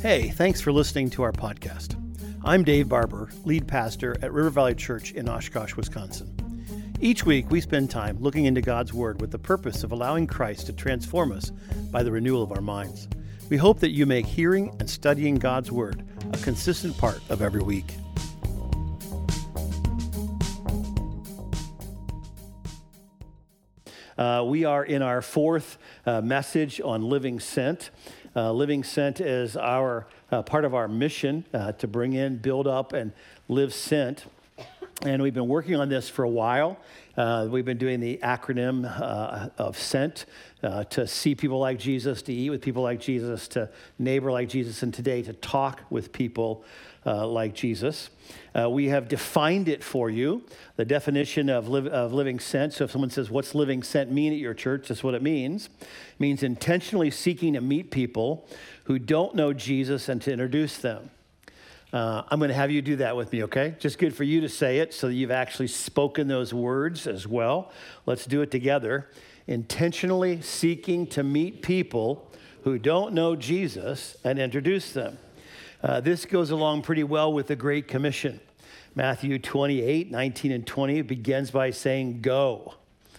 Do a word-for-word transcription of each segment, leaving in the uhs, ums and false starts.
Hey, thanks for listening to our podcast. I'm Dave Barber, lead pastor at River Valley Church in Oshkosh, Wisconsin. Each week, we spend time looking into God's Word with the purpose of allowing Christ to transform us by the renewal of our minds. We hope that you make hearing and studying God's Word a consistent part of every week. Uh, we are in our fourth uh, message on Living Sent. Uh, Living Sent is our uh, part of our mission uh, to bring in, build up, and live sent. And we've been working on this for a while. Uh, we've been doing the acronym uh, of SENT, uh, to see people like Jesus, to eat with people like Jesus, to neighbor like Jesus, and today to talk with people uh, like Jesus. Uh, we have defined it for you, the definition of, live, of living sent. So if someone says, what's living sent mean at your church? That's what it means. It means intentionally seeking to meet people who don't know Jesus and to introduce them. Uh, I'm going to have you do that with me, okay? Just good for you to say it so that you've actually spoken those words as well. Let's do it together. Intentionally seeking to meet people who don't know Jesus and introduce them. Uh, this goes along pretty well with the Great Commission. Matthew twenty-eight, nineteen and twenty begins by saying, go.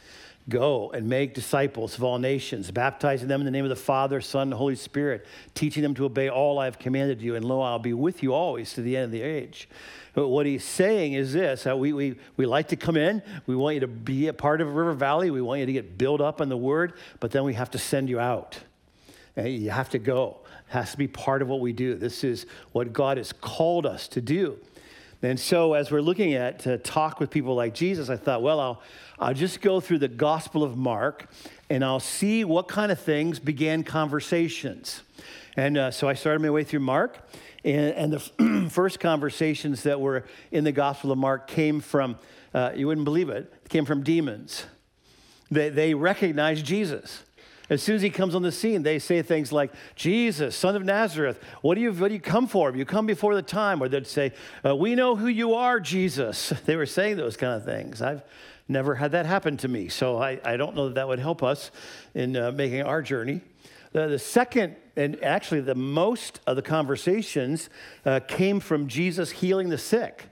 Go and make disciples of all nations, baptizing them in the name of the Father, Son, and Holy Spirit, teaching them to obey all I have commanded you, and lo, I'll be with you always to the end of the age. But what he's saying is this, uh, we, we, we like to come in, we want you to be a part of River Valley, we want you to get built up in the Word, but then we have to send you out. And you have to go. It has to be part of what we do. This is what God has called us to do. And so as we're looking at to talk with people like Jesus, I thought, well, I'll, I'll just go through the Gospel of Mark, and I'll see what kind of things began conversations. And uh, so I started my way through Mark, and, and the first conversations that were in the Gospel of Mark came from, uh, you wouldn't believe it, came from demons. They, they recognized Jesus. As soon as he comes on the scene, they say things like, Jesus, son of Nazareth, what do you what do you come for? You come before the time. Or they'd say, uh, we know who you are, Jesus. They were saying those kind of things. I've never had that happen to me, so I, I don't know that that would help us in uh, making our journey. The, the second, and actually the most of the conversations uh, came from Jesus healing the sick.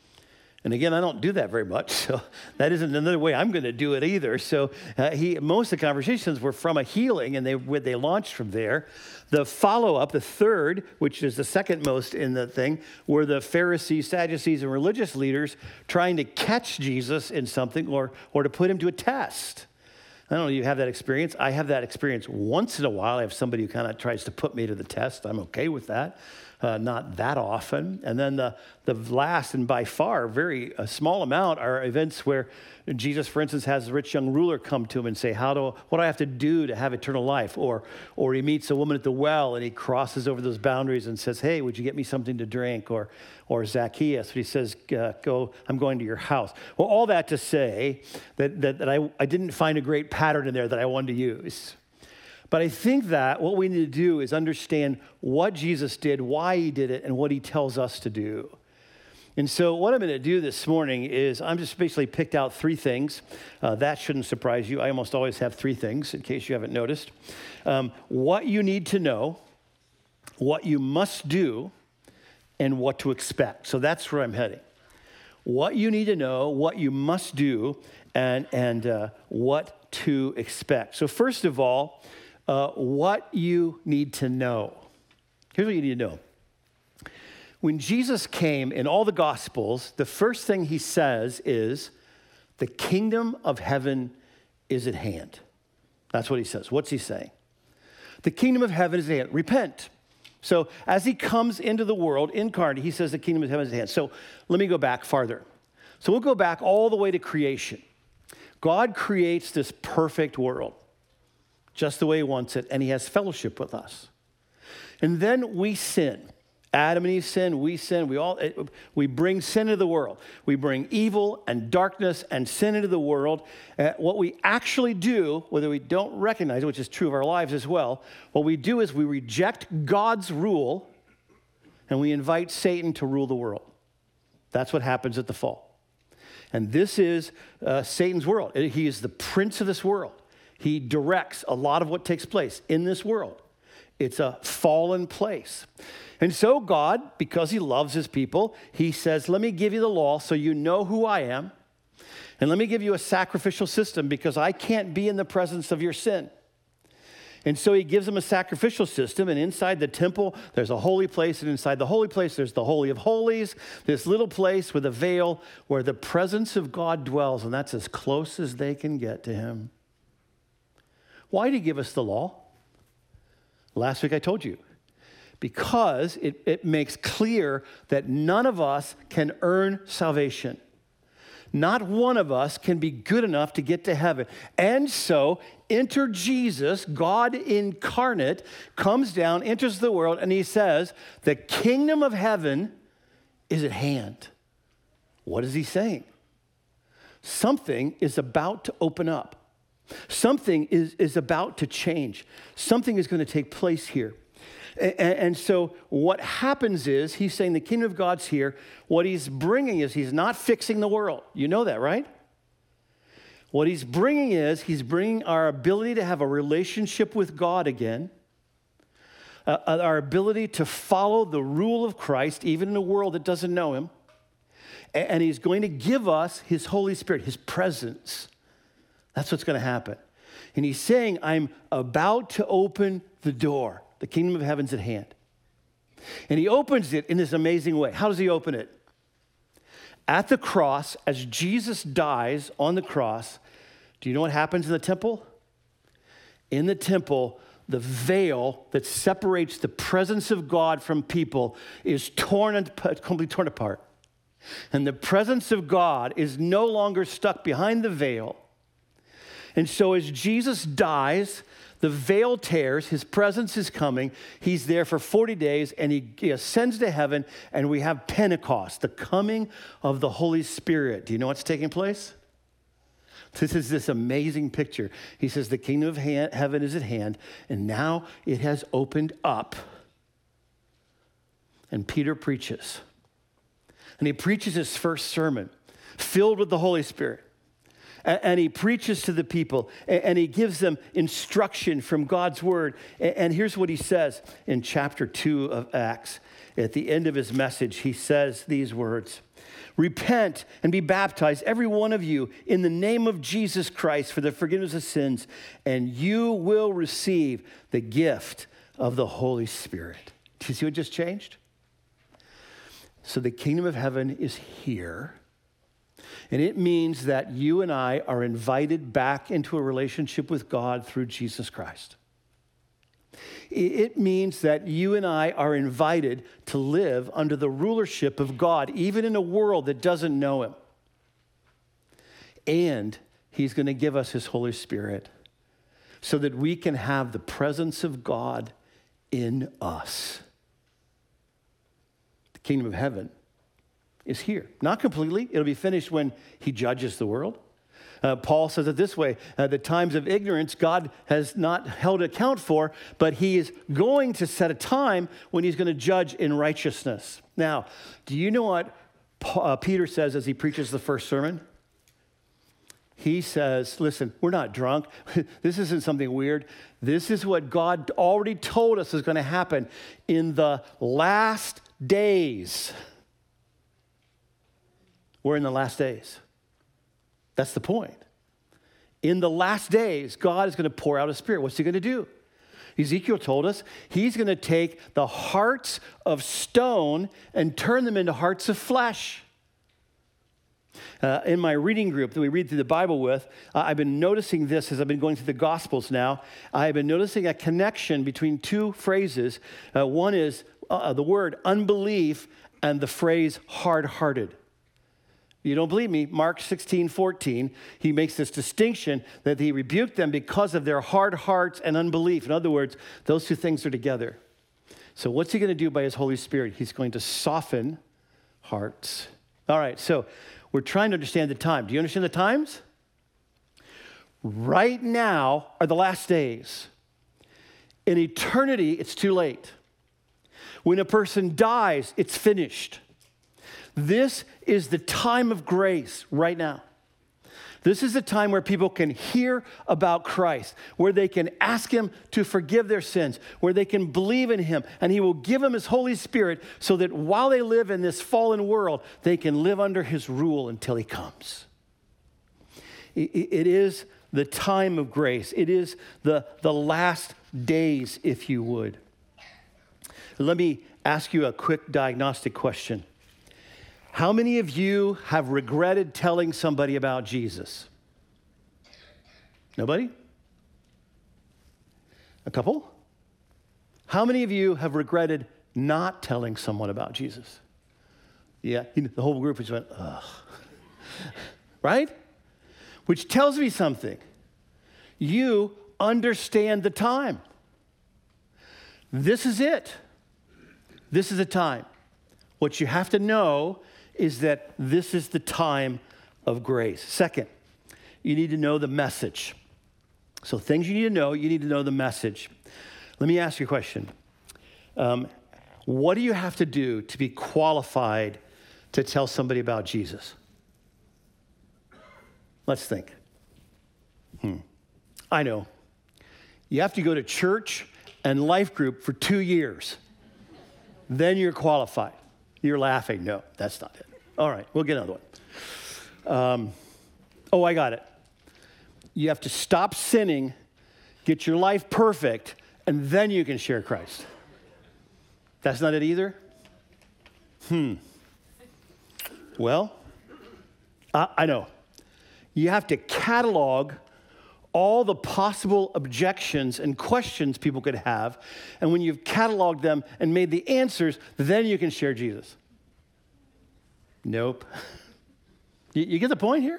And again, I don't do that very much, so that isn't another way I'm going to do it either. So uh, he, most of the conversations were from a healing, and they they launched from there. The follow-up, the third, which is the second most in the thing, were the Pharisees, Sadducees, and religious leaders trying to catch Jesus in something or or to put him to a test. I don't know if you have that experience. I have that experience once in a while. I have somebody who kind of tries to put me to the test. I'm okay with that. Uh, not that often. And then the, the last, and by far, very a small amount, are events where Jesus, for instance, has the rich young ruler come to him and say, "How do what do I have to do to have eternal life?" Or, or he meets a woman at the well and he crosses over those boundaries and says, "Hey, would you get me something to drink?" Or, or Zacchaeus, he says, uh, "Go, I'm going to your house." Well, all that to say that that, that I, I didn't find a great pattern in there that I wanted to use. But I think that what we need to do is understand what Jesus did, why he did it, and what he tells us to do. And so what I'm going to do this morning is I'm just basically picked out three things. Uh, that shouldn't surprise you. I almost always have three things, in case you haven't noticed. Um, what you need to know, what you must do, and what to expect. So that's where I'm heading. What you need to know, what you must do, and, and uh, what to expect. So first of all, Uh, what you need to know. Here's what you need to know. When Jesus came in all the Gospels, the first thing he says is, the kingdom of heaven is at hand. That's what he says. What's he saying? The kingdom of heaven is at hand. Repent. So as he comes into the world incarnate, he says the kingdom of heaven is at hand. So let me go back farther. So we'll go back all the way to creation. God creates this perfect world, just the way he wants it, and he has fellowship with us. And then we sin. Adam and Eve sin, we sin, we all, we bring sin into the world. We bring evil and darkness and sin into the world. Uh, what we actually do, whether we don't recognize it, which is true of our lives as well, what we do is we reject God's rule and we invite Satan to rule the world. That's what happens at the fall. And this is uh, Satan's world. He is the prince of this world. He directs a lot of what takes place in this world. It's a fallen place. And so God, because he loves his people, he says, let me give you the law so you know who I am. And let me give you a sacrificial system because I can't be in the presence of your sin. And so he gives them a sacrificial system, and inside the temple, there's a holy place, and inside the holy place, there's the Holy of Holies, this little place with a veil where the presence of God dwells, and that's as close as they can get to him. Why did he give us the law? Last week I told you. Because it, it makes clear that none of us can earn salvation. Not one of us can be good enough to get to heaven. And so, enter Jesus, God incarnate, comes down, enters the world, and he says, the kingdom of heaven is at hand. What is he saying? Something is about to open up. Something is, is about to change. Something is going to take place here. And, and so what happens is, he's saying the kingdom of God's here. What he's bringing is, he's not fixing the world. You know that, right? What he's bringing is, he's bringing our ability to have a relationship with God again, uh, our ability to follow the rule of Christ, even in a world that doesn't know him. And, and he's going to give us his Holy Spirit, his presence. That's what's going to happen. And he's saying, I'm about to open the door. The kingdom of heaven's at hand. And he opens it in this amazing way. How does he open it? At the cross, as Jesus dies on the cross, do you know what happens in the temple? In the temple, the veil that separates the presence of God from people is torn and completely torn apart. And the presence of God is no longer stuck behind the veil. And so as Jesus dies, the veil tears, his presence is coming, he's there for forty days, and he, he ascends to heaven, and we have Pentecost, the coming of the Holy Spirit. Do you know what's taking place? This is this amazing picture. He says the kingdom of ha- heaven is at hand, and now it has opened up. And Peter preaches. And he preaches his first sermon, filled with the Holy Spirit. And he preaches to the people, and he gives them instruction from God's word. And here's what he says in chapter two of Acts. At the end of his message, he says these words, repent and be baptized, every one of you, in the name of Jesus Christ for the forgiveness of sins, and you will receive the gift of the Holy Spirit. Do you see what just changed? So the kingdom of heaven is here. And it means that you and I are invited back into a relationship with God through Jesus Christ. It means that you and I are invited to live under the rulership of God, even in a world that doesn't know him. And he's going to give us his Holy Spirit so that we can have the presence of God in us. The kingdom of heaven is here. Not completely. It'll be finished when he judges the world. Uh, Paul says it this way, uh, the times of ignorance God has not held account for, but he is going to set a time when he's going to judge in righteousness. Now, do you know what Paul, uh, Peter says as he preaches the first sermon? He says, listen, we're not drunk. This isn't something weird. This is what God already told us is going to happen in the last days. We're in the last days. That's the point. In the last days, God is going to pour out his Spirit. What's he going to do? Ezekiel told us he's going to take the hearts of stone and turn them into hearts of flesh. Uh, in my reading group that we read through the Bible with, uh, I've been noticing this as I've been going through the Gospels now. I've been noticing a connection between two phrases. Uh, one is uh, the word unbelief and the phrase hard-hearted. You don't believe me? Mark sixteen fourteen, he makes this distinction that he rebuked them because of their hard hearts and unbelief. In other words, those two things are together. So what's he going to do by his Holy Spirit? He's going to soften hearts. All right, so we're trying to understand the time. Do you understand the times? Right now are the last days. In eternity, it's too late. When a person dies, it's finished. This is the time of grace right now. This is a time where people can hear about Christ, where they can ask him to forgive their sins, where they can believe in him, and he will give them his Holy Spirit so that while they live in this fallen world, they can live under his rule until he comes. It is the time of grace. It is the, the last days, if you would. Let me ask you a quick diagnostic question. How many of you have regretted telling somebody about Jesus? Nobody? A couple? How many of you have regretted not telling someone about Jesus? Yeah, the whole group just went, ugh. Right? Which tells me something. You understand the time. This is it. This is the time. What you have to know is that this is the time of grace. Second, you need to know the message. So things you need to know, you need to know the message. Let me ask you a question. Um, what do you have to do to be qualified to tell somebody about Jesus? Let's think. Hmm. I know. You have to go to church and life group for two years. Then you're qualified. You're laughing. No, that's not it. All right, we'll get another one. Um, oh, I got it. You have to stop sinning, get your life perfect, and then you can share Christ. That's not it either? Hmm. Well, I, I know. You have to catalog all the possible objections and questions people could have. And when you've cataloged them and made the answers, then you can share Jesus. Nope. You, you get the point here?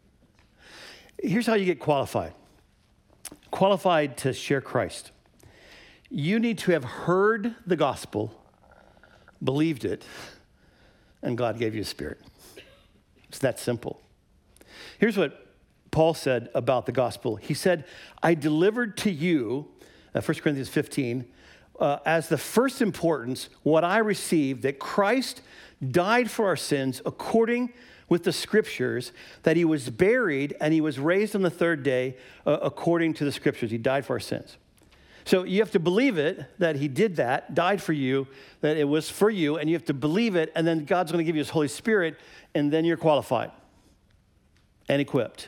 Here's how you get qualified. Qualified to share Christ. You need to have heard the gospel, believed it, and God gave you a spirit. It's that simple. Here's what Paul said about the gospel. He said, I delivered to you, uh, First Corinthians fifteen, uh, as the first importance, what I received, that Christ died for our sins according with the scriptures, that he was buried and he was raised on the third day uh, according to the scriptures. He died for our sins. So you have to believe it, that he did that, died for you, that it was for you, and you have to believe it, and then God's going to give you his Holy Spirit, and then you're qualified and equipped.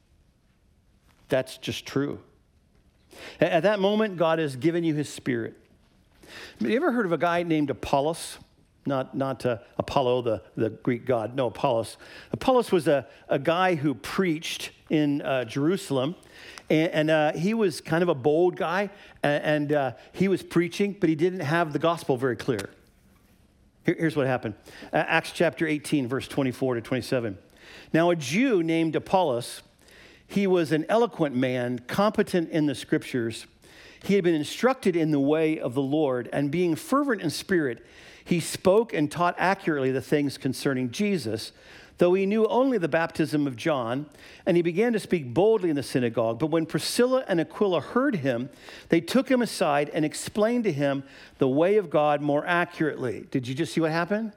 That's just true. At that moment, God has given you his spirit. Have you ever heard of a guy named Apollos? Not, not uh, Apollo, the, the Greek god. No, Apollos. Apollos was a, a guy who preached in uh, Jerusalem. And, and uh, he was kind of a bold guy. And, and uh, he was preaching, but he didn't have the gospel very clear. Here, here's what happened. Uh, Acts chapter eighteen, verse twenty-four to twenty-seven. Now a Jew named Apollos, he was an eloquent man, competent in the scriptures. He had been instructed in the way of the Lord, and being fervent in spirit, he spoke and taught accurately the things concerning Jesus, though he knew only the baptism of John, and he began to speak boldly in the synagogue. But when Priscilla and Aquila heard him, they took him aside and explained to him the way of God more accurately. Did you just see what happened?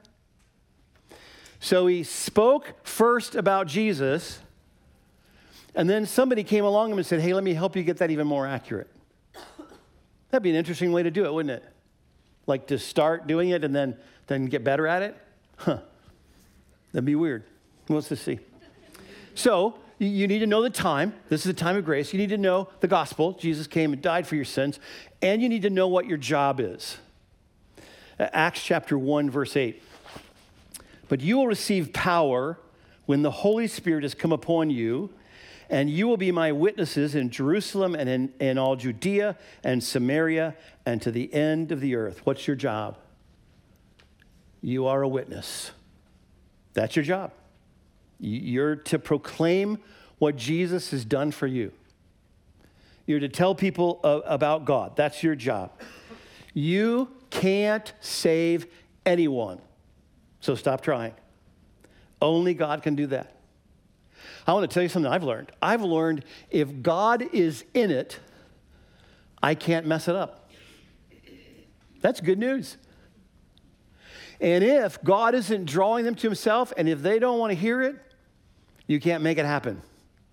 So he spoke first about Jesus, and then somebody came along and said, hey, let me help you get that even more accurate. That'd be an interesting way to do it, wouldn't it? Like to start doing it and then, then get better at it? Huh. That'd be weird. Let's just see. So you need to know the time. This is the time of grace. You need to know the gospel. Jesus came and died for your sins. And you need to know what your job is. Acts chapter one, verse eight. But you will receive power when the Holy Spirit has come upon you, and you will be my witnesses in Jerusalem and in, in all Judea and Samaria and to the end of the earth. What's your job? You are a witness. That's your job. You're to proclaim what Jesus has done for you. You're to tell people uh, about God. That's your job. You can't save anyone, so stop trying. Only God can do that. I want to tell you something I've learned. I've learned if God is in it, I can't mess it up. That's good news. And if God isn't drawing them to himself, and if they don't want to hear it, you can't make it happen.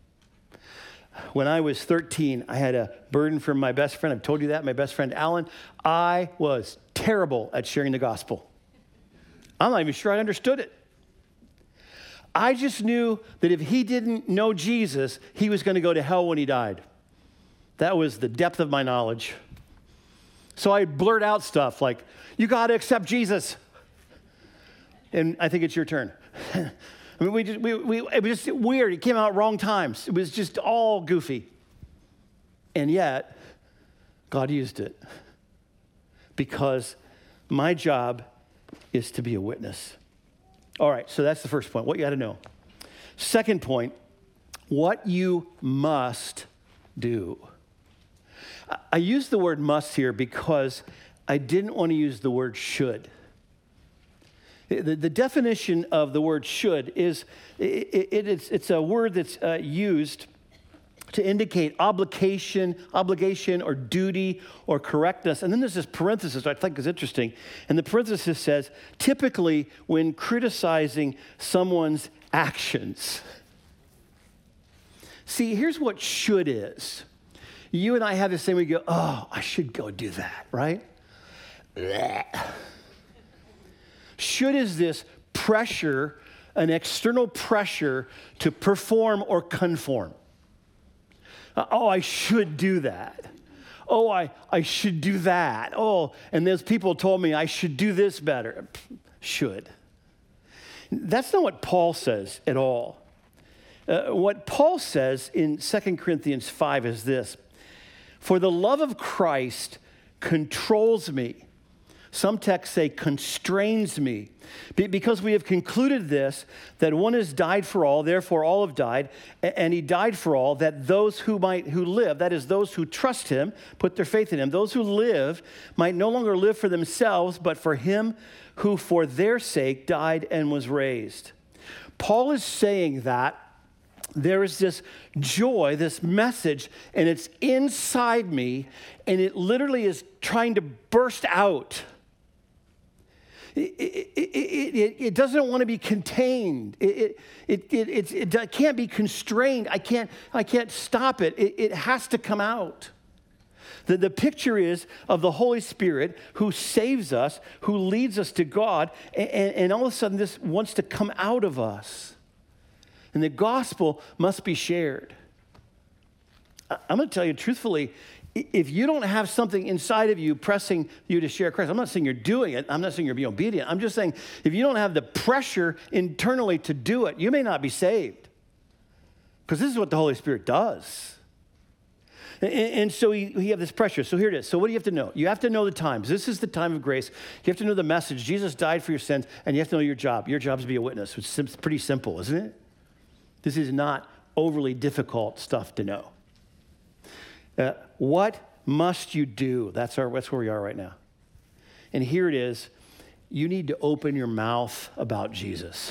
When I was thirteen, I had a burden from my best friend. I've told you that, my best friend, Alan. I was terrible at sharing the gospel. I'm not even sure I understood it. I just knew that if he didn't know Jesus, he was going to go to hell when he died. That was the depth of my knowledge. So I'd blurt out stuff like, you got to accept Jesus. And I think it's your turn. I mean, we just, we, we, it was just weird. It came out wrong times. It was just all goofy. And yet, God used it. Because my job is to be a witness. All right, so that's the first point, what you got to know. Second point, what you must do. I use the word must here because I didn't want to use the word should. The, the definition of the word should is, it, it, it's, it's a word that's uh, used to indicate obligation, obligation or duty or correctness. And then there's this parenthesis I think is interesting. And the parenthesis says, typically when criticizing someone's actions. See, here's what should is. You and I have this thing where we go, oh, I should go do that, right? Should is this pressure, an external pressure to perform or conform. Uh, oh, I should do that. Oh, I, I should do that. Oh, and those people told me I should do this better. Should. That's not what Paul says at all. Uh, what Paul says in Second Corinthians five is this. For the love of Christ controls me. Some texts say constrains me. Because we have concluded this, that one has died for all, therefore all have died, and he died for all, that those who might who live, that is those who trust him, put their faith in him, those who live might no longer live for themselves, but for him who for their sake died and was raised. Paul is saying that there is this joy, this message, and it's inside me, and it literally is trying to burst out. It, it, it, it, it doesn't want to be contained. It, it, it, it, it, it can't be constrained. I can't, I can't stop it. It, it has to come out. The, the picture is of the Holy Spirit who saves us, who leads us to God, and, and all of a sudden this wants to come out of us. And the gospel must be shared. I'm going to tell you truthfully, if you don't have something inside of you pressing you to share Christ, I'm not saying you're doing it. I'm not saying you're being obedient. I'm just saying if you don't have the pressure internally to do it, you may not be saved. Because this is what the Holy Spirit does. And, and so we, we have this pressure. So here it is. So what do you have to know? You have to know the times. This is the time of grace. You have to know the message. Jesus died for your sins, and you have to know your job. Your job is to be a witness. It's pretty simple, isn't it? This is not overly difficult stuff to know. Uh, what must you do? That's our. That's where we are right now. And here it is. You need to open your mouth about Jesus.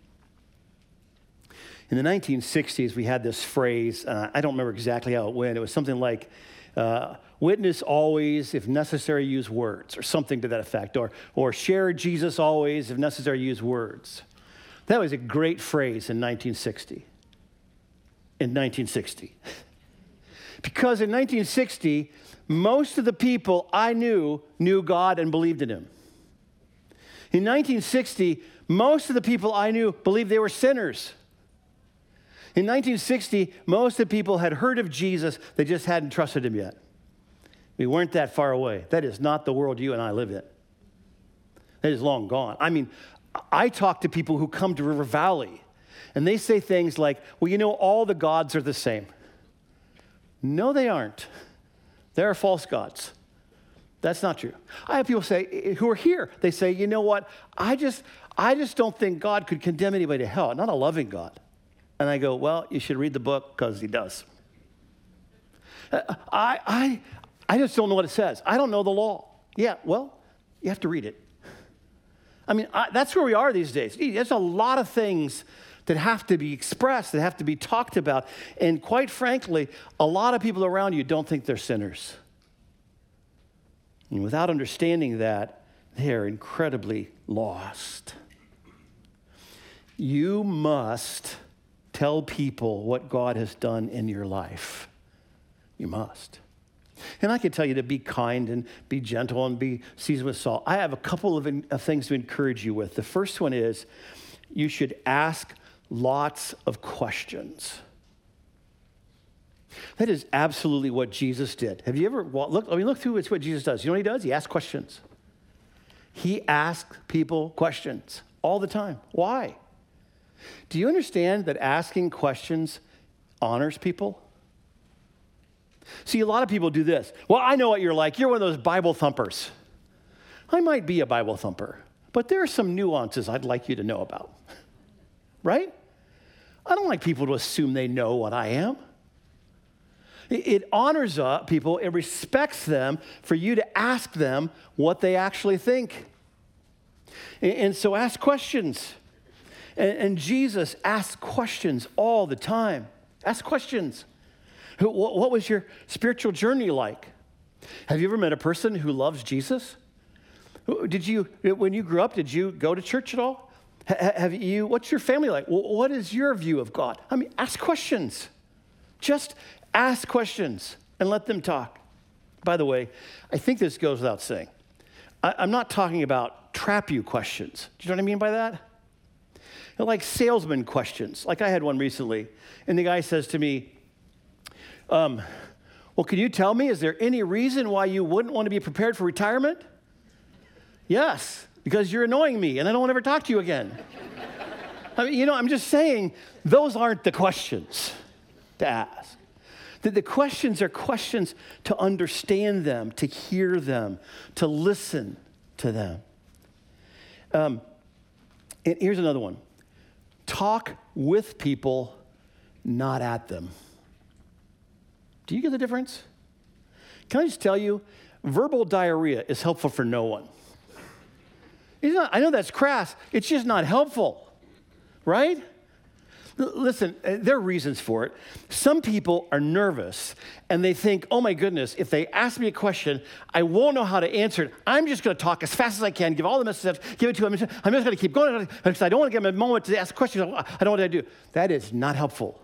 In the nineteen sixties, we had this phrase. Uh, I don't remember exactly how it went. It was something like, uh, witness always, if necessary, use words, or something to that effect. Or, or share Jesus always, if necessary, use words. That was a great phrase in nineteen sixty. In nineteen sixty. Because in nineteen sixty, most of the people I knew knew God and believed in him. In nineteen sixty, most of the people I knew believed they were sinners. In nineteen sixty, most of the people had heard of Jesus, they just hadn't trusted him yet. We weren't that far away. That is not the world you and I live in. That is long gone. I mean, I talk to people who come to River Valley, and they say things like, well, you know, all the gods are the same. No, they aren't. There are false gods. That's not true. I have people say, who are here, they say, you know what, I just, I just don't think God could condemn anybody to hell, not a loving God. And I go, well, you should read the book because he does. I, I, I just don't know what it says. I don't know the law. Yeah, well, you have to read it. I mean, I, that's where we are these days. There's a lot of things that have to be expressed, that have to be talked about. And quite frankly, a lot of people around you don't think they're sinners. And without understanding that, they're incredibly lost. You must tell people what God has done in your life. You must. And I can tell you to be kind and be gentle and be seasoned with salt. I have a couple of, in, of things to encourage you with. The first one is you should ask lots of questions. That is absolutely what Jesus did. Have you ever looked? I mean, look through it's what Jesus does. You know what he does? He asks questions. He asks people questions all the time. Why? Do you understand that asking questions honors people? See, a lot of people do this. Well, I know what you're like. You're one of those Bible thumpers. I might be a Bible thumper, but there are some nuances I'd like you to know about. Right? I don't like people to assume they know what I am. It honors uh, people, it respects them for you to ask them what they actually think. And, and so ask questions. And, and Jesus asked questions all the time. Ask questions. What, what was your spiritual journey like? Have you ever met a person who loves Jesus? Did you, when you grew up, did you go to church at all? Have you, what's your family like? What is your view of God? I mean, ask questions. Just ask questions and let them talk. By the way, I think this goes without saying. I, I'm not talking about trap you questions. Do you know what I mean by that? They're like salesman questions. Like I had one recently, and the guy says to me, um, well, can you tell me, is there any reason why you wouldn't want to be prepared for retirement? Yes, because you're annoying me, and I don't want to ever talk to you again. I mean, you know, I'm just saying, those aren't the questions to ask. The, the questions are questions to understand them, to hear them, to listen to them. Um, and here's another one. Talk with people, not at them. Do you get the difference? Can I just tell you, verbal diarrhea is helpful for no one. It's not, I know that's crass. It's just not helpful, right? L- listen, there are reasons for it. Some people are nervous, and they think, oh my goodness, if they ask me a question, I won't know how to answer it. I'm just going to talk as fast as I can, give all the messages, give it to them. I'm just going to keep going because I don't want to give them a moment to ask questions. I don't know what I do. That is not helpful.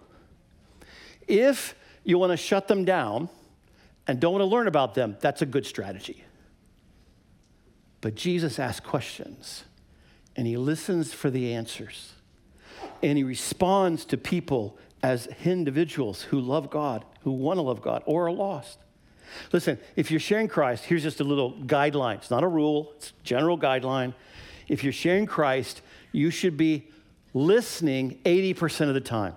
If you want to shut them down and don't want to learn about them, that's a good strategy. But Jesus asks questions, and he listens for the answers, and he responds to people as individuals who love God, who want to love God, or are lost. Listen, if you're sharing Christ, here's just a little guideline. It's not a rule, it's a general guideline. If you're sharing Christ, you should be listening eighty percent of the time.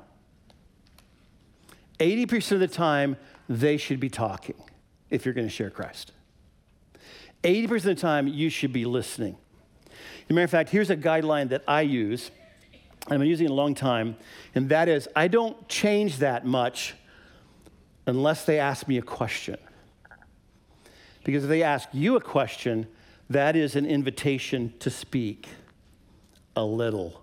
eighty percent of the time, they should be talking if you're going to share Christ. eighty percent of the time, you should be listening. As a matter of fact, here's a guideline that I use, and I've been using it a long time, and that is I don't change that much unless they ask me a question. Because if they ask you a question, that is an invitation to speak a little.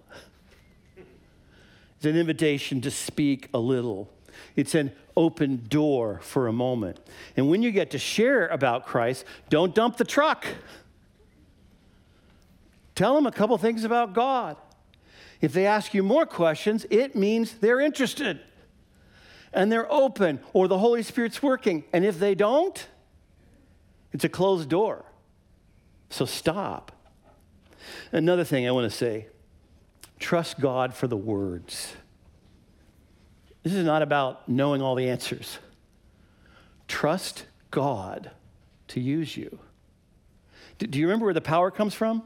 It's an invitation to speak a little. It's an open door for a moment. And when you get to share about Christ, don't dump the truck. Tell them a couple things about God. If they ask you more questions, it means they're interested and they're open or the Holy Spirit's working. And if they don't, it's a closed door. So stop. Another thing I want to say, trust God for the words. This is not about knowing all the answers. Trust God to use you. Do you remember where the power comes from?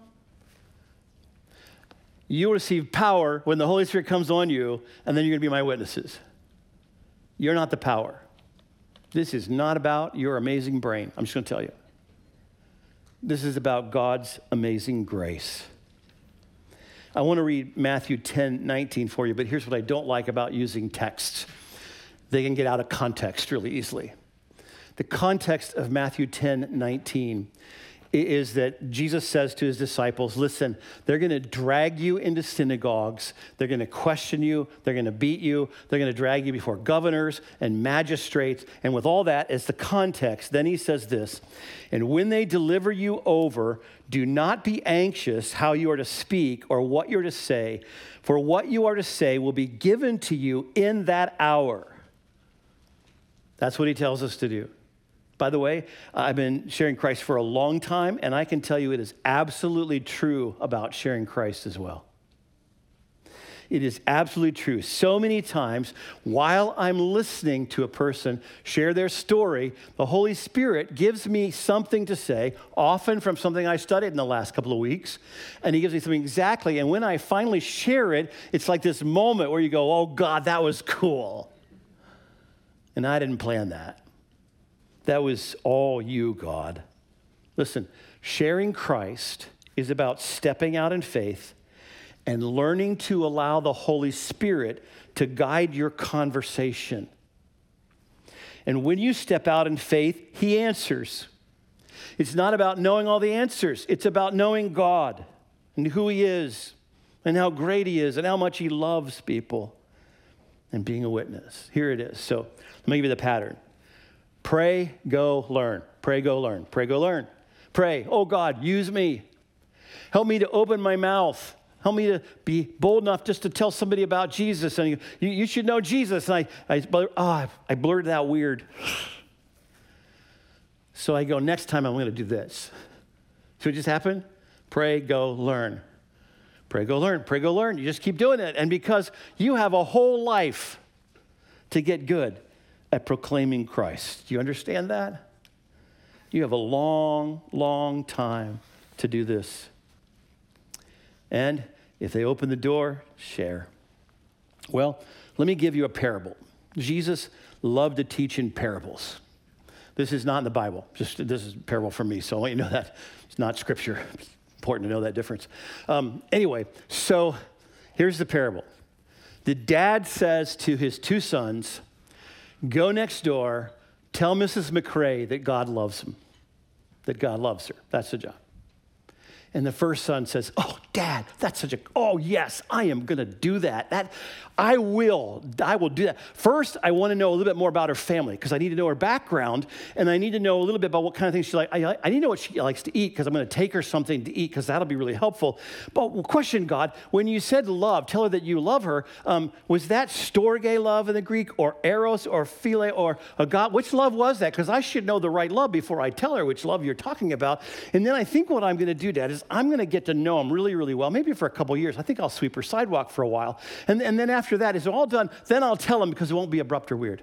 You'll receive power when the Holy Spirit comes on you, and then you're going to be my witnesses. You're not the power. This is not about your amazing brain. I'm just going to tell you. This is about God's amazing grace. I want to read Matthew ten nineteen for you, but here's what I don't like about using texts. They can get out of context really easily. The context of Matthew ten nineteen is that Jesus says to his disciples, listen, they're going to drag you into synagogues. They're going to question you. They're going to beat you. They're going to drag you before governors and magistrates. And with all that as the context, then he says this, and when they deliver you over, do not be anxious how you are to speak or what you're to say, for what you are to say will be given to you in that hour. That's what he tells us to do. By the way, I've been sharing Christ for a long time, and I can tell you it is absolutely true about sharing Christ as well. It is absolutely true. So many times, while I'm listening to a person share their story, the Holy Spirit gives me something to say, often from something I studied in the last couple of weeks, and he gives me something exactly, and when I finally share it, it's like this moment where you go, oh God, that was cool. And I didn't plan that. That was all you, God. Listen, sharing Christ is about stepping out in faith and learning to allow the Holy Spirit to guide your conversation. And when you step out in faith, he answers. It's not about knowing all the answers. It's about knowing God and who he is and how great he is and how much he loves people and being a witness. Here it is. So let me give you the pattern. Pray, go, learn. Pray, go, learn. Pray, go, learn. Pray, oh God, use me. Help me to open my mouth. Help me to be bold enough just to tell somebody about Jesus. And you, you, you should know Jesus. And I, I, oh, I blurted out weird. So I go, next time I'm going to do this. So it just happened? Pray, go, learn. Pray, go, learn. Pray, go, learn. You just keep doing it. And because you have a whole life to get good at proclaiming Christ. Do you understand that? You have a long, long time to do this. And if they open the door, share. Well, let me give you a parable. Jesus loved to teach in parables. This is not in the Bible. Just this is a parable from me, so I want you to know that. It's not scripture. It's important to know that difference. Um, anyway, so here's the parable. The dad says to his two sons, go next door, tell Missus McRae that God loves him, that God loves her. That's the job. And the first son says, oh, Dad, that's such a, oh, yes, I am going to do that. That I will, I will do that. First, I want to know a little bit more about her family because I need to know her background, and I need to know a little bit about what kind of things she likes. I, I need to know what she likes to eat because I'm going to take her something to eat because that'll be really helpful. But question, God, when you said love, tell her that you love her, um, was that storge love in the Greek or eros or phile or agape? Which love was that? Because I should know the right love before I tell her which love you're talking about. And then I think what I'm going to do, Dad, is I'm going to get to know him really, really well, maybe for a couple years. I think I'll sweep her sidewalk for a while. And, and then after that, is it all done? Then I'll tell him because it won't be abrupt or weird.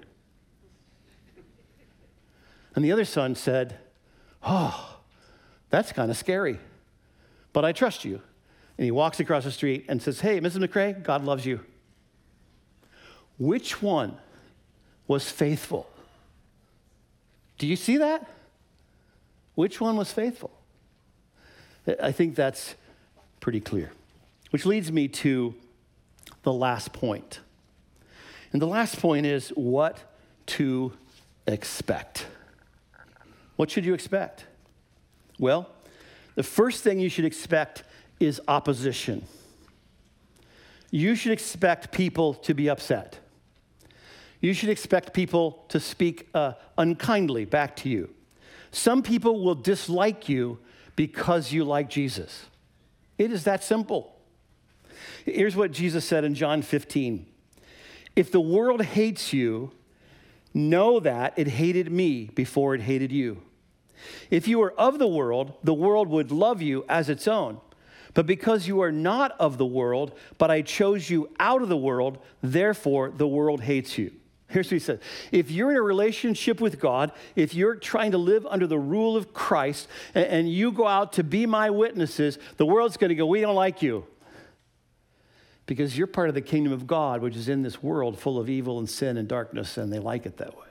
And the other son said, oh, that's kind of scary, but I trust you. And he walks across the street and says, hey, Missus McRae, God loves you. Which one was faithful? Do you see that? Which one was faithful? I think that's pretty clear. Which leads me to the last point. And the last point is what to expect. What should you expect? Well, the first thing you should expect is opposition. You should expect people to be upset. You should expect people to speak uh, unkindly back to you. Some people will dislike you because you like Jesus. It is that simple. Here's what Jesus said in John fifteen. If the world hates you, know that it hated me before it hated you. If you were of the world, the world would love you as its own. But because you are not of the world, but I chose you out of the world, therefore the world hates you. Here's what he said. If you're in a relationship with God, if you're trying to live under the rule of Christ, and, and you go out to be my witnesses, the world's going to go, we don't like you. Because you're part of the kingdom of God, which is in this world full of evil and sin and darkness, and they like it that way.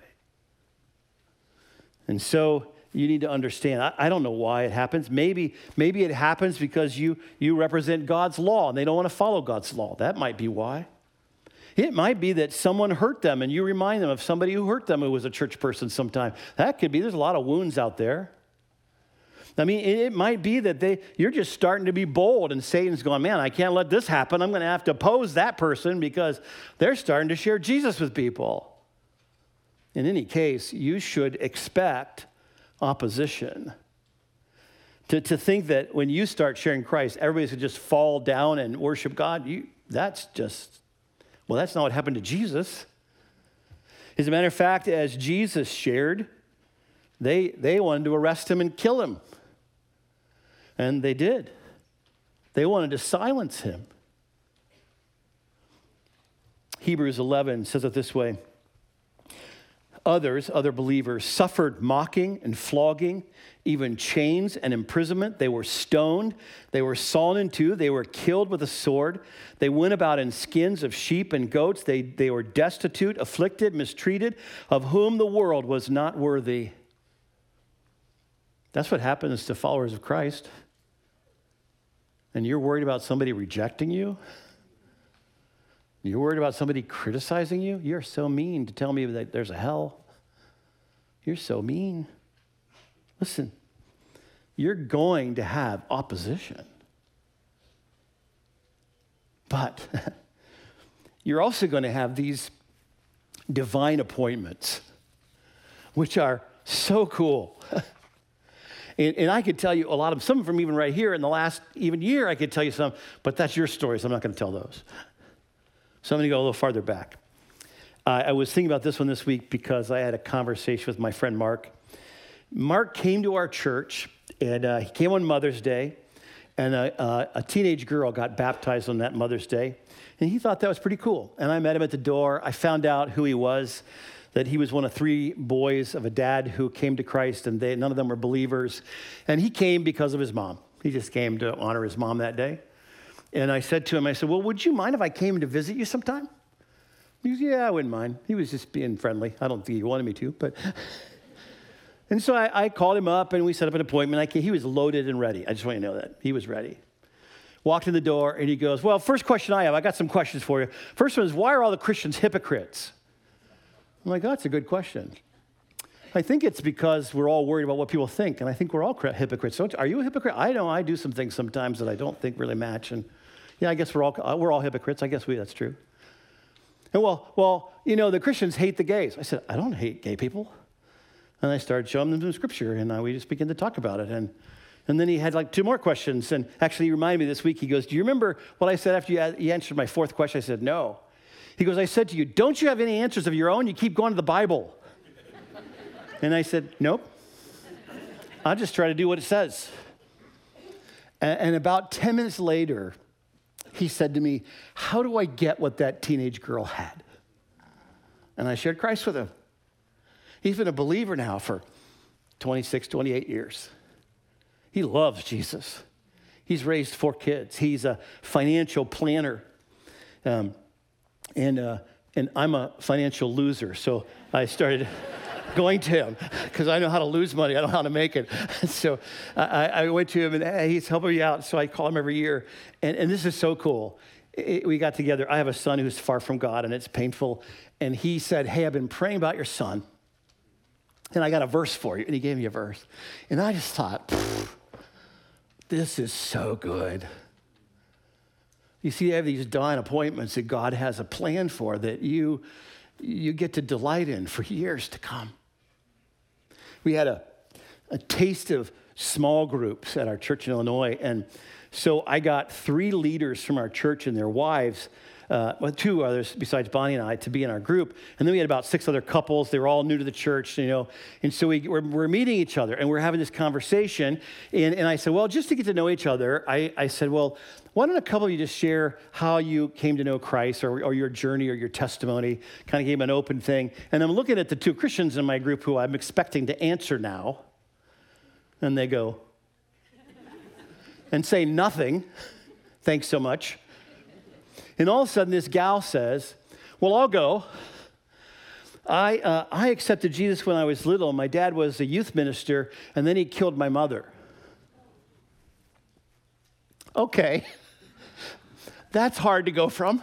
And so you need to understand, I, I don't know why it happens. Maybe, maybe it happens because you, you represent God's law, and they don't want to follow God's law. That might be why. It might be that someone hurt them and you remind them of somebody who hurt them who was a church person sometime. That could be. There's a lot of wounds out there. I mean, it, it might be that they you're just starting to be bold, and Satan's going, man, I can't let this happen. I'm going to have to oppose that person because they're starting to share Jesus with people. In any case, you should expect opposition. To, to think that when you start sharing Christ, everybody's going to just fall down and worship God, you, that's just, well, that's not what happened to Jesus. As a matter of fact, as Jesus shared, they, they wanted to arrest him and kill him. And they did. They wanted to silence him. Hebrews eleven says it this way. Others, other believers, suffered mocking and flogging, even chains and imprisonment. They were stoned. They were sawn in two. They were killed with a sword. They went about in skins of sheep and goats. They, they were destitute, afflicted, mistreated, of whom the world was not worthy. That's what happens to followers of Christ. And you're worried about somebody rejecting you? You're worried about somebody criticizing you? You're so mean to tell me that there's a hell. You're so mean. Listen, you're going to have opposition. But you're also going to have these divine appointments, which are so cool. And, and I could tell you a lot of some of them even right here in the last even year, I could tell you some, but that's your story, so I'm not going to tell those. So I'm going to go a little farther back. Uh, I was thinking about this one this week because I had a conversation with my friend Mark. Mark came to our church, and uh, he came on Mother's Day, and a, uh, a teenage girl got baptized on that Mother's Day, and he thought that was pretty cool. And I met him at the door. I found out who he was, that he was one of three boys of a dad who came to Christ, and they, none of them were believers. And he came because of his mom. He just came to honor his mom that day. And I said to him, I said, well, would you mind if I came to visit you sometime? He goes, yeah, I wouldn't mind. He was just being friendly. I don't think he wanted me to, but. And so I, I called him up, and we set up an appointment. I came, he was loaded and ready. I just want you to know that. He was ready. Walked in the door, and he goes, well, first question I have, I got some questions for you. First one is, why are all the Christians hypocrites? I'm like, oh, that's a good question. I think it's because we're all worried about what people think, and I think we're all hypocrites. Don't you? Are you a hypocrite? I know I do some things sometimes that I don't think really match, and yeah, I guess we're all we're all hypocrites. I guess we that's true. And well, well, you know, the Christians hate the gays. I said, I don't hate gay people. And I started showing them some scripture, and uh, we just began to talk about it. And and then he had like two more questions, and actually he reminded me this week. He goes, do you remember what I said after you, you answered my fourth question? I said, no. He goes, I said to you, don't you have any answers of your own? You keep going to the Bible. And I said, nope. I'll just try to do what it says. And, and about ten minutes later, he said to me, how do I get what that teenage girl had? And I shared Christ with him. He's been a believer now for twenty-six, twenty-eight years. He loves Jesus. He's raised four kids. He's a financial planner. Um, and, uh, and I'm a financial loser, so I started going to him because I know how to lose money. I don't know how to make it. So I, I went to him, and hey, he's helping me out. So I call him every year. And, and this is so cool. It, we got together. I have a son who's far from God, and it's painful. And he said, hey, I've been praying about your son, and I got a verse for you. And he gave me a verse. And I just thought, this is so good. You see, I have these divine appointments that God has a plan for that you, you get to delight in for years to come. We had a, a taste of small groups at our church in Illinois. And so I got three leaders from our church and their wives, uh, well, two others besides Bonnie and I, to be in our group. And then we had about six other couples. They were all new to the church, you know. And so we, we're, we're meeting each other, and we're having this conversation. And, and I said, well, just to get to know each other, I, I said, well, why don't a couple of you just share how you came to know Christ, or, or your journey or your testimony? Kind of gave an open thing. And I'm looking at the two Christians in my group who I'm expecting to answer now. And they go, and say nothing. Thanks so much. And all of a sudden, this gal says, well, I'll go. I, uh, I accepted Jesus when I was little. My dad was a youth minister, and then he killed my mother. Okay. That's hard to go from.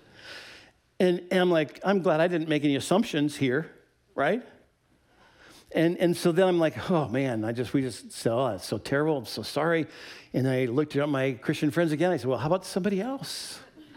And, and I'm like, I'm glad I didn't make any assumptions here, right? And and so then I'm like, oh man, I just, we just said, oh, it's so terrible. I'm so sorry. And I looked at my Christian friends again. I said, well, how about somebody else?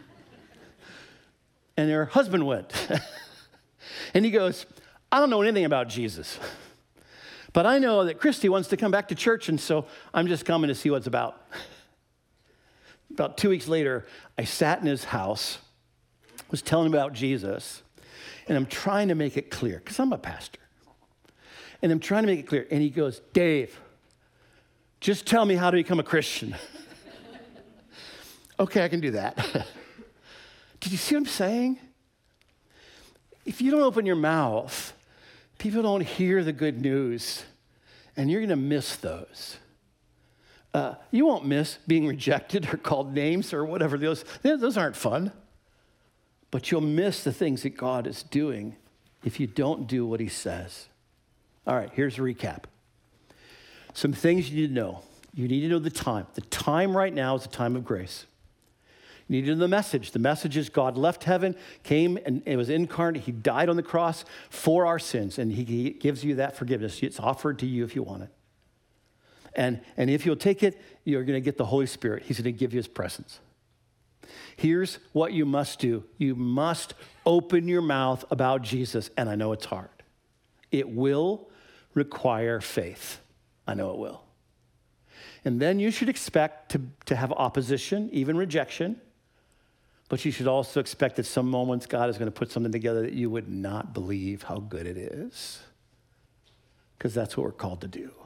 And their husband went. And he goes, I don't know anything about Jesus, but I know that Christy wants to come back to church, and so I'm just coming to see what it's about. About two weeks later, I sat in his house, was telling him about Jesus, and I'm trying to make it clear, because I'm a pastor. And I'm trying to make it clear. And he goes, Dave, just tell me how to become a Christian. Okay, I can do that. Did you see what I'm saying? If you don't open your mouth, people don't hear the good news, and you're going to miss those. Uh, you won't miss being rejected or called names or whatever. Those, those aren't fun. But you'll miss the things that God is doing if you don't do what he says. All right, here's a recap. Some things you need to know. You need to know the time. The time right now is the time of grace. You need to know the message. The message is God left heaven, came, and it was incarnate. He died on the cross for our sins, and he, he gives you that forgiveness. It's offered to you if you want it. And, and if you'll take it, you're going to get the Holy Spirit. He's going to give you his presence. Here's what you must do. You must open your mouth about Jesus, and I know it's hard. It will require faith. I know it will. And then you should expect to, to have opposition, even rejection. But you should also expect that some moments God is going to put something together that you would not believe how good it is. Because that's what we're called to do.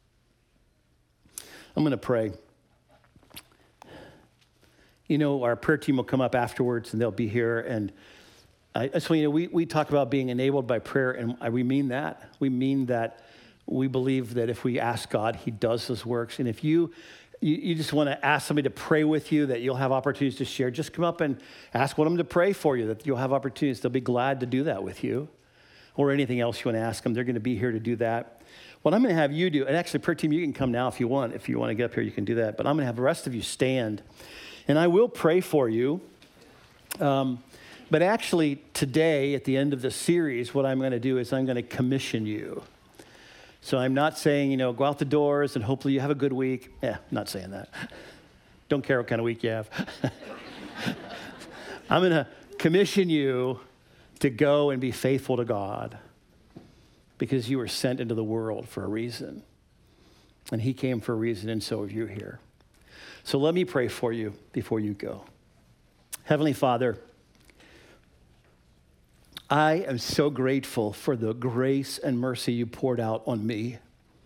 I'm going to pray. You know, our prayer team will come up afterwards, and they'll be here. And I just want you to know, we, we talk about being enabled by prayer, and we mean that. We mean that we believe that if we ask God, he does those works. And if you You, you just want to ask somebody to pray with you, that you'll have opportunities to share, just come up and ask one of them to pray for you, that you'll have opportunities. They'll be glad to do that with you. Or anything else you want to ask them, they're going to be here to do that. What I'm going to have you do, and actually, prayer team, you can come now if you want. If you want to get up here, you can do that. But I'm going to have the rest of you stand. And I will pray for you. Um, but actually, today, at the end of the series, what I'm going to do is I'm going to commission you. So I'm not saying, you know, go out the doors and hopefully you have a good week. Yeah, not saying that. Don't care what kind of week you have. I'm going to commission you to go and be faithful to God because you were sent into the world for a reason. And he came for a reason, and so are you here. So let me pray for you before you go. Heavenly Father, I am so grateful for the grace and mercy you poured out on me.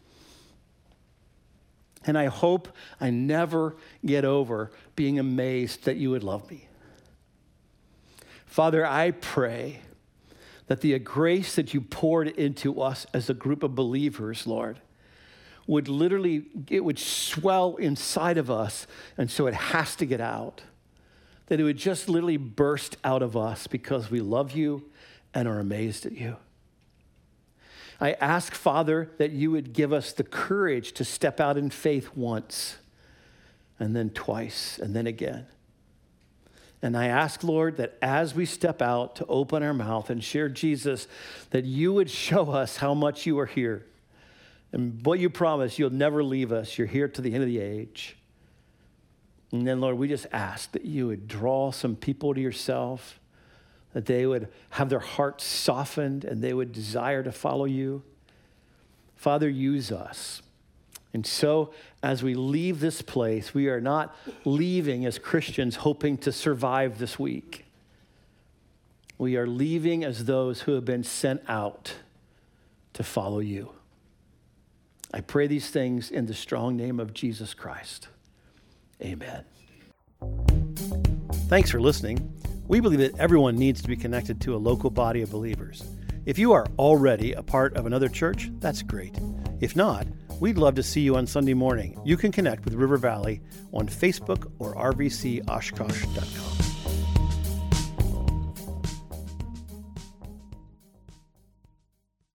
And I hope I never get over being amazed that you would love me. Father, I pray that the grace that you poured into us as a group of believers, Lord, would literally, it would swell inside of us, and so it has to get out. That it would just literally burst out of us because we love you and are amazed at you. I ask, Father, that you would give us the courage to step out in faith once, and then twice, and then again. And I ask, Lord, that as we step out to open our mouth and share Jesus, that you would show us how much you are here. And what you promise, you'll never leave us. You're here to the end of the age. And then, Lord, we just ask that you would draw some people to yourself, that they would have their hearts softened and they would desire to follow you. Father, use us. And so as we leave this place, we are not leaving as Christians hoping to survive this week. We are leaving as those who have been sent out to follow you. I pray these things in the strong name of Jesus Christ. Amen. Thanks for listening. We believe that everyone needs to be connected to a local body of believers. If you are already a part of another church, that's great. If not, we'd love to see you on Sunday morning. You can connect with River Valley on Facebook or r v c oshkosh dot com.